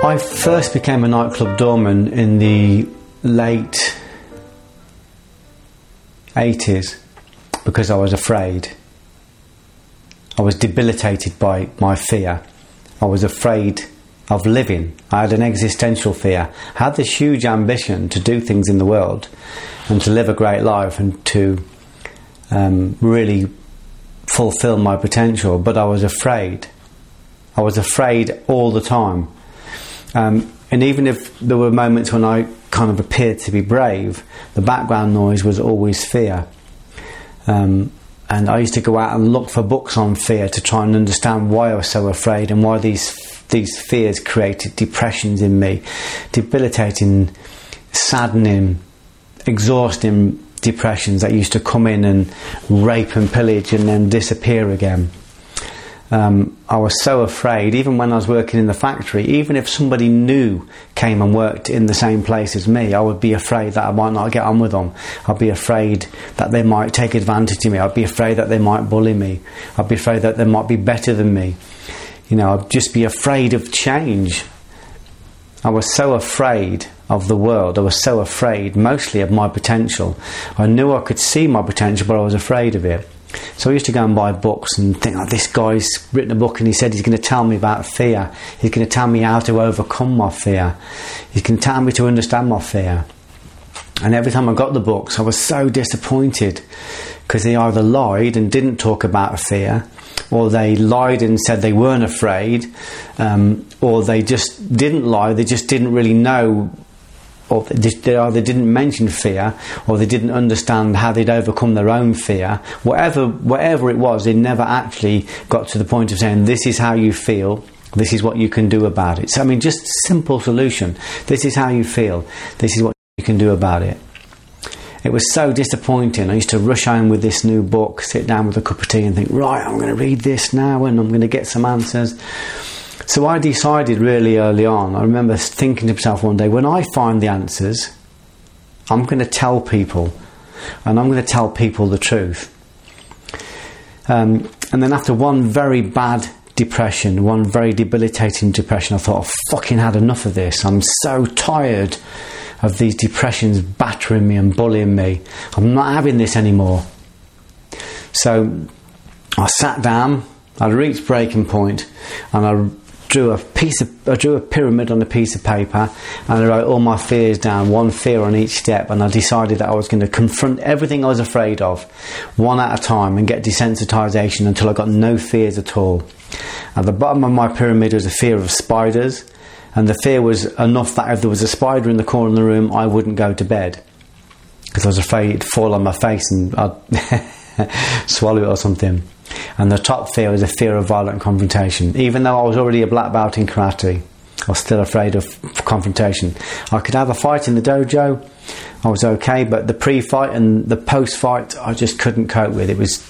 I first became a nightclub doorman in the late 80s because I was afraid. I was debilitated by my fear. I was afraid of living. I had an existential fear. I had this huge ambition to do things in the world and to live a great life and to really fulfill my potential, but I was afraid. I was afraid all the time. And even if there were moments when I kind of appeared to be brave, the background noise was always fear. And I used to go out and look for books on fear to try and understand why I was so afraid and why these fears created depressions in me, debilitating, saddening, exhausting depressions that used to come in and rape and pillage and then disappear again. I was so afraid, even when I was working in the factory, even if somebody new came and worked in the same place as me, I would be afraid that I might not get on with them. I'd be afraid that they might take advantage of me. I'd be afraid that they might bully me. I'd be afraid that they might be better than me. You know, I'd just be afraid of change. I was so afraid of the world. I was so afraid mostly of my potential. I knew I could see my potential, but I was afraid of it. So I used to go and buy books and think, this guy's written a book and he said he's going to tell me about fear. He's going to tell me how to overcome my fear. He's going to tell me to understand my fear. And every time I got the books, I was so disappointed because they either lied and didn't talk about fear, or they lied and said they weren't afraid, or they just didn't lie, they just didn't really know, or they either didn't mention fear or they didn't understand how they'd overcome their own fear. Whatever it was, they never actually got to the point of saying, this is how you feel, this is what you can do about it. So, I mean, just simple solution. This is how you feel, this is what you can do about it. It was so disappointing. I used to rush home with this new book, sit down with a cup of tea and think, right, I'm going to read this now and I'm going to get some answers. So I decided really early on, I remember thinking to myself one day, when I find the answers, I'm going to tell people, and I'm going to tell people the truth. And then after one very bad depression, one very debilitating depression, I thought, I've fucking had enough of this. I'm so tired of these depressions battering me and bullying me. I'm not having this anymore. So I sat down, I reached breaking point, and I drew a pyramid on a piece of paper, and I wrote all my fears down, one fear on each step, and I decided that I was going to confront everything I was afraid of, one at a time, and get desensitisation until I got no fears at all. At the bottom of my pyramid was a fear of spiders, and the fear was enough that if there was a spider in the corner of the room, I wouldn't go to bed, because I was afraid it'd fall on my face and I'd swallow it or something. And the top fear was a fear of violent confrontation. Even though I was already a black belt in karate, I was still afraid of confrontation. I could have a fight in the dojo, I was okay, but the pre-fight and the post-fight, I just couldn't cope with. It was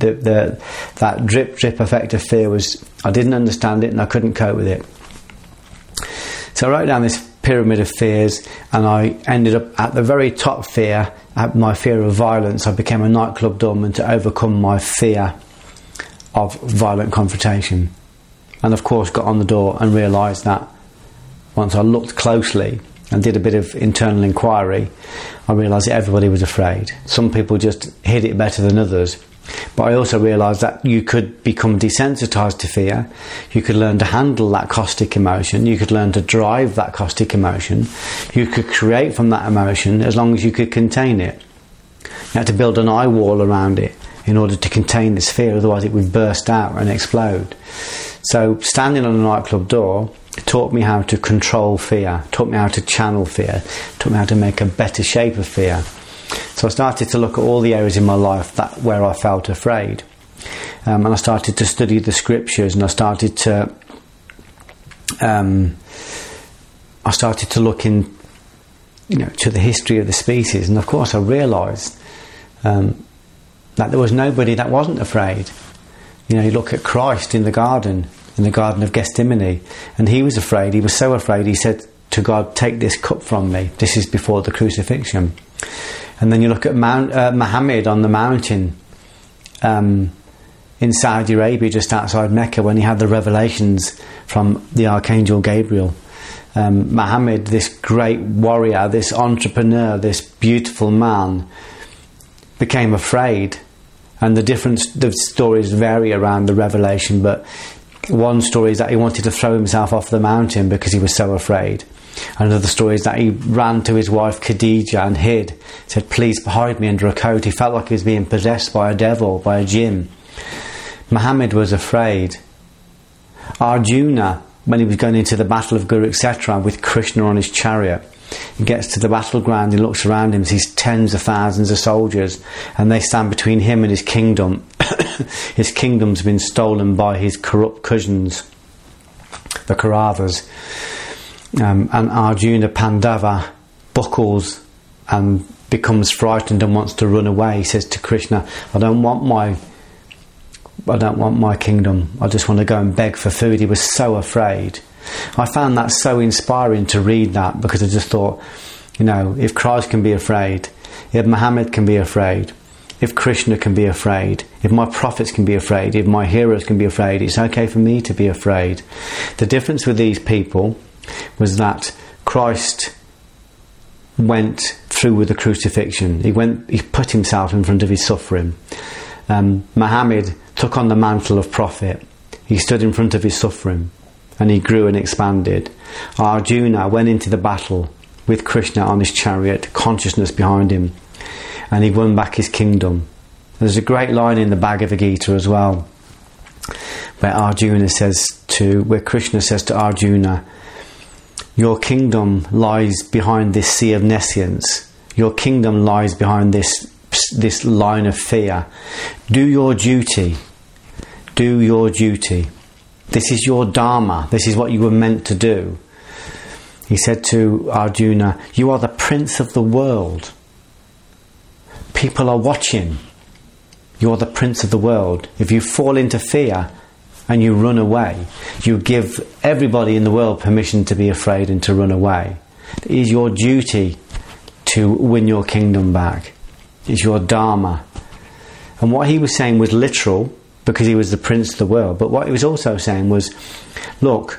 that drip effect of fear was, I didn't understand it and I couldn't cope with it. So I wrote down this pyramid of fears, and I ended up at the very top fear, at my fear of violence. I became a nightclub doorman to overcome my fear of violent confrontation, and of course got on the door and realised that once I looked closely and did a bit of internal inquiry, I realised that everybody was afraid. Some people just hid it better than others, but I also realised that you could become desensitised to fear, you could learn to handle that caustic emotion, you could learn to drive that caustic emotion, you could create from that emotion as long as you could contain it. You had to build an eye wall around it in order to contain this fear, otherwise it would burst out and explode. So standing on a nightclub door taught me how to control fear, taught me how to channel fear, taught me how to make a better shape of fear. So I started to look at all the areas in my life where I felt afraid, and I started to study the scriptures, and I started to look in, to the history of the species, and of course I realised that there was nobody that wasn't afraid. You look at Christ in the Garden of Gethsemane, and he was afraid. He was so afraid he said to God, "Take this cup from me." This is before the crucifixion. And then you look at Muhammad on the mountain in Saudi Arabia, just outside Mecca, when he had the revelations from the Archangel Gabriel. Muhammad, this great warrior, this entrepreneur, this beautiful man, became afraid. And the stories vary around the revelation, but one story is that he wanted to throw himself off the mountain because he was so afraid. Another story is that he ran to his wife Khadija and hid, said, "Please hide me under a coat." He felt like he was being possessed by a devil, by a jinn. Muhammad was afraid. Arjuna, when he was going into the battle of Kurukshetra with Krishna on his chariot, he gets to the battleground, he looks around him, sees tens of thousands of soldiers, and they stand between him and his kingdom. His kingdom's been stolen by his corrupt cousins, the Kauravas. And Arjuna Pandava buckles and becomes frightened and wants to run away. He says to Krishna, I don't want my kingdom. I just want to go and beg for food. He was so afraid. I found that so inspiring to read that, because I just thought, if Christ can be afraid, if Muhammad can be afraid, if Krishna can be afraid, if my prophets can be afraid, if my heroes can be afraid, it's okay for me to be afraid. The difference with these people was that Christ went through with the crucifixion. He put himself in front of his suffering. Muhammad took on the mantle of prophet. He stood in front of his suffering, and he grew and expanded. Arjuna went into the battle with Krishna on his chariot, consciousness behind him, and he won back his kingdom. There's a great line in the Bhagavad Gita as well, where Krishna says to Arjuna, your kingdom lies behind this sea of nescience. Your kingdom lies behind this line of fear. Do your duty. Do your duty. This is your dharma. This is what you were meant to do. He said to Arjuna, you are the prince of the world. People are watching. You are the prince of the world. If you fall into fear and you run away, you give everybody in the world permission to be afraid and to run away. It is your duty to win your kingdom back. It's your dharma. And what he was saying was literal, because he was the prince of the world. But what he was also saying was, look,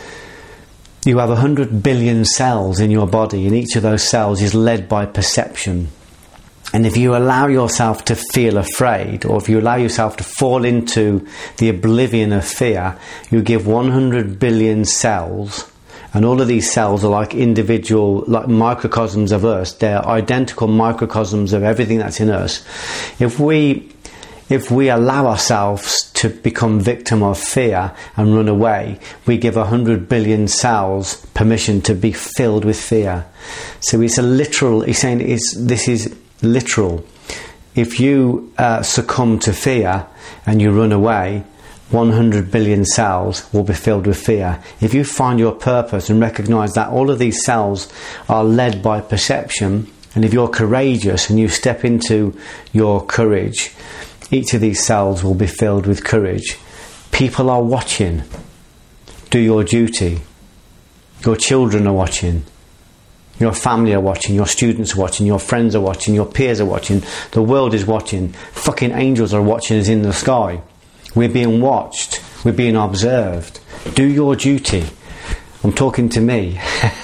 you have 100 billion cells in your body, and each of those cells is led by perception. And if you allow yourself to feel afraid, or if you allow yourself to fall into the oblivion of fear, you give 100 billion cells, and all of these cells are like individual, like microcosms of us. They're identical microcosms of everything that's in us. If we allow ourselves to become victim of fear and run away, we give 100 billion cells permission to be filled with fear. So it's a literal, he's saying this is literal. If you succumb to fear and you run away, 100 billion cells will be filled with fear. If you find your purpose and recognise that all of these cells are led by perception, and if you're courageous and you step into your courage, each of these cells will be filled with courage. People are watching. Do your duty. Your children are watching. Your family are watching. Your students are watching. Your friends are watching. Your peers are watching. The world is watching. Fucking angels are watching us in the sky. We're being watched. We're being observed. Do your duty. I'm talking to me.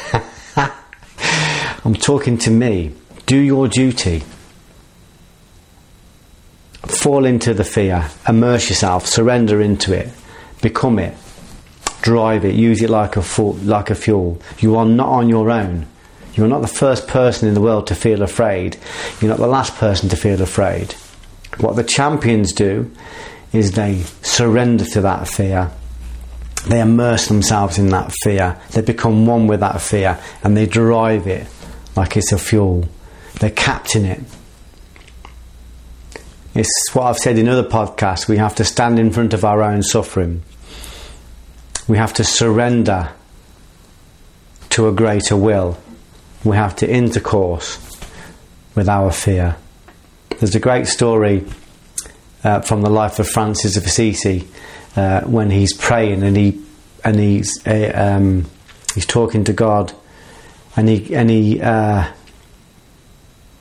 I'm talking to me. Do your duty. Fall into the fear. Immerse yourself. Surrender into it. Become it. Drive it. Use it like a fuel. You are not on your own. You're not the first person in the world to feel afraid. You're not the last person to feel afraid. What the champions do is they surrender to that fear. They immerse themselves in that fear. They become one with that fear, and they drive it like it's a fuel. They captain it. It's what I've said in other podcasts. We have to stand in front of our own suffering. We have to surrender to a greater will. We have to intercourse with our fear. There's a great story from the life of Francis of Assisi when he's praying and he's talking to God, and he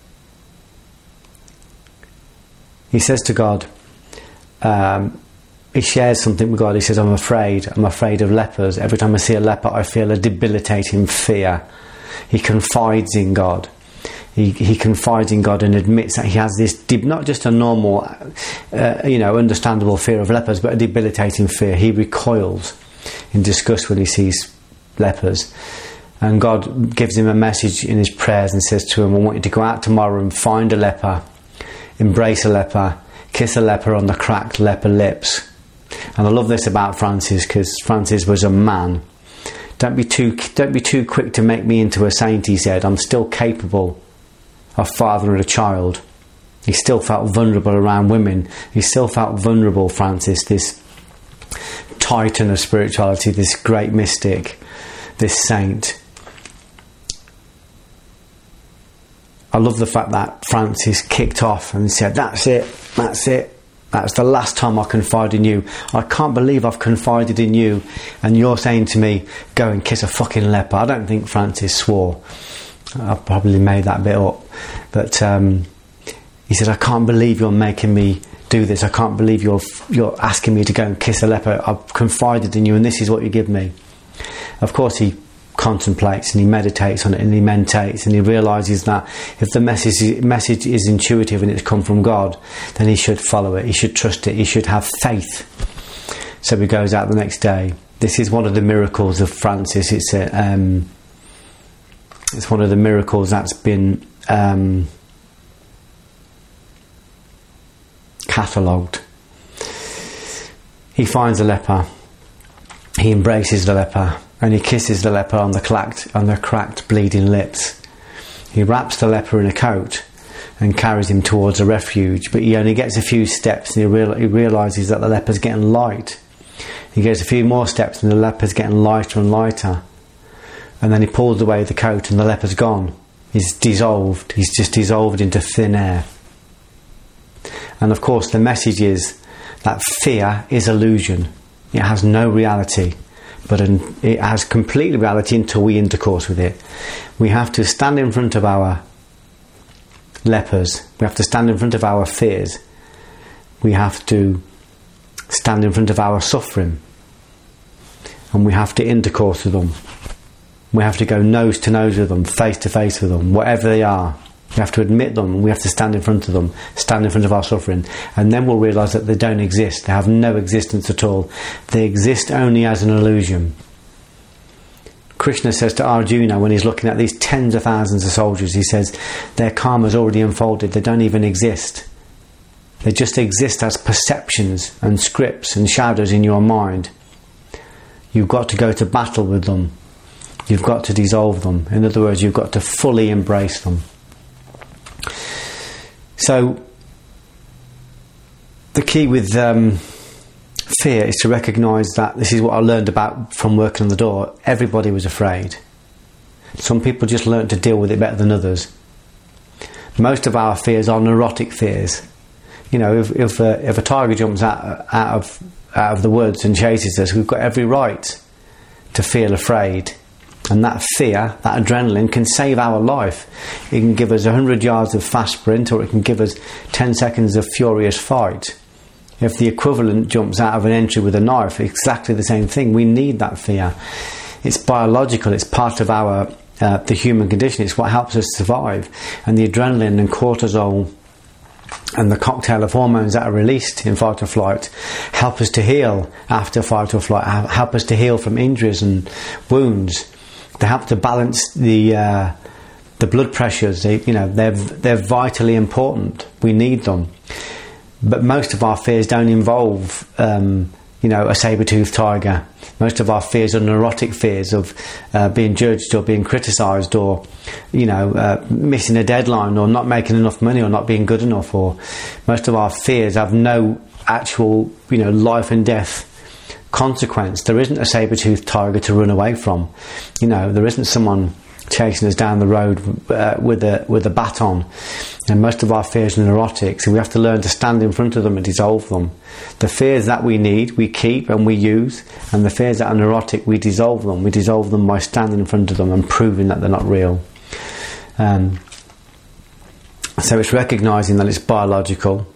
says to God, he shares something with God. He says, I'm afraid of lepers. Every time I see a leper, I feel a debilitating fear. He confides in God. He confides in God and admits that he has this, not just a normal, understandable fear of lepers, but a debilitating fear. He recoils in disgust when he sees lepers. And God gives him a message in his prayers and says to him, I want you to go out tomorrow and find a leper, embrace a leper, kiss a leper on the cracked leper lips. And I love this about Francis, because Francis was a man. Don't be too quick to make me into a saint, he said. I'm still capable of fathering a child. He still felt vulnerable around women. He still felt vulnerable, Francis, this titan of spirituality, this great mystic, this saint. I love the fact that Francis kicked off and said, that's it, that's the last time I confide in you. I can't believe I've confided in you and you're saying to me, go and kiss a fucking leper. I don't think Francis swore. I probably made that bit up, but he said, I can't believe you're making me do this. I can't believe you're asking me to go and kiss a leper. I've confided in you and this is what you give me. Of course he contemplates and he meditates on it and he mentates and he realises that if the message is intuitive and it's come from God, then he should follow it, he should trust it, he should have faith. So he goes out the next day. This is one of the miracles of Francis. It's one of the miracles that's been catalogued. He finds a leper, he embraces the leper, and he kisses the leper on the cracked, bleeding lips. He wraps the leper in a coat and carries him towards a refuge, but he only gets a few steps and he realises that the leper's getting light. He gets a few more steps and the leper's getting lighter and lighter. And then he pulls away the coat and the leper's gone. He's dissolved. He's just dissolved into thin air. And of course the message is that fear is illusion. It has no reality. But it has complete reality until we intercourse with it. We have to stand in front of our lepers. We have to stand in front of our fears. We have to stand in front of our suffering. And we have to intercourse with them. We have to go nose to nose with them, face to face with them, whatever they are. We have to admit them, and we have to stand in front of them, stand in front of our suffering. And then we'll realise that they don't exist. They have no existence at all. They exist only as an illusion. Krishna says to Arjuna, when he's looking at these tens of thousands of soldiers, he says, their karma's already unfolded. They don't even exist. They just exist as perceptions and scripts and shadows in your mind. You've got to go to battle with them. You've got to dissolve them. In other words, you've got to fully embrace them. So, the key with fear is to recognise that this is what I learned about from working on the door. Everybody was afraid. Some people just learnt to deal with it better than others. Most of our fears are neurotic fears. You know, if a tiger jumps out of the woods and chases us, we've got every right to feel afraid. And that fear, that adrenaline, can save our life. It can give us 100 yards of fast sprint, or it can give us 10 seconds of furious fight. If the equivalent jumps out of an entry with a knife, exactly the same thing. We need that fear. It's biological. It's part of our the human condition. It's what helps us survive. And the adrenaline and cortisol and the cocktail of hormones that are released in fight or flight help us to heal after fight or flight. Help us to heal from injuries and wounds. They help to balance the blood pressures. They're vitally important. We need them. But most of our fears don't involve a saber-toothed tiger. Most of our fears are neurotic fears of being judged or being criticised, or missing a deadline, or not making enough money, or not being good enough. Or most of our fears have no actual life and death consequence. There isn't a saber-toothed tiger to run away from. There isn't someone chasing us down the road with a baton. And most of our fears are neurotic, so we have to learn to stand in front of them and dissolve them. The fears that we need, we keep and we use, and the fears that are neurotic, we dissolve them. We dissolve them by standing in front of them and proving that they're not real. So it's recognising that it's biological.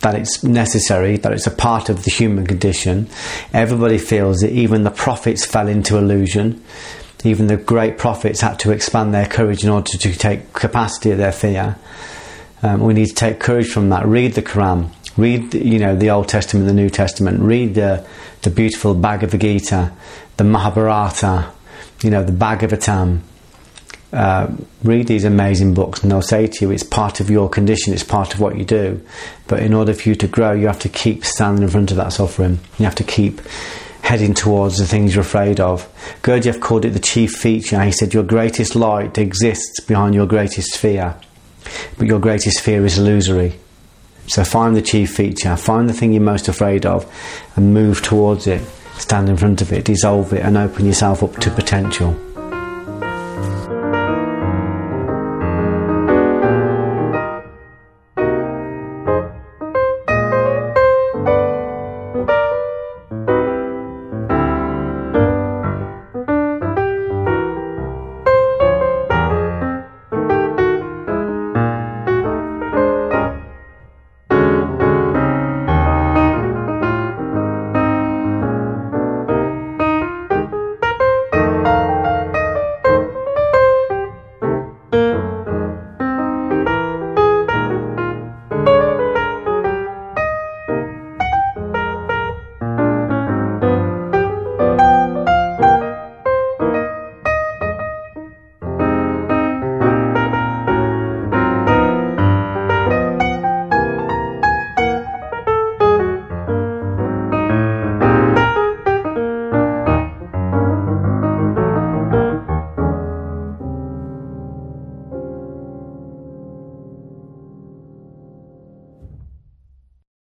that it's necessary, that it's a part of the human condition. Everybody feels it. Even the prophets fell into illusion. Even the great prophets had to expand their courage in order to take capacity of their fear. We need to take courage from that. Read the Quran. Read, the Old Testament, the New Testament. Read the beautiful Bhagavad Gita, the Mahabharata, the Bhagavatam. Read these amazing books, and they'll say to you, it's part of your condition, it's part of what you do. But in order for you to grow, you have to keep standing in front of that suffering. You have to keep heading towards the things you're afraid of. Gurdjieff called it the chief feature. He said your greatest light exists behind your greatest fear, but your greatest fear is illusory. So find the chief feature, find the thing you're most afraid of, and move towards it. Stand in front of it, dissolve it, and open yourself up to potential.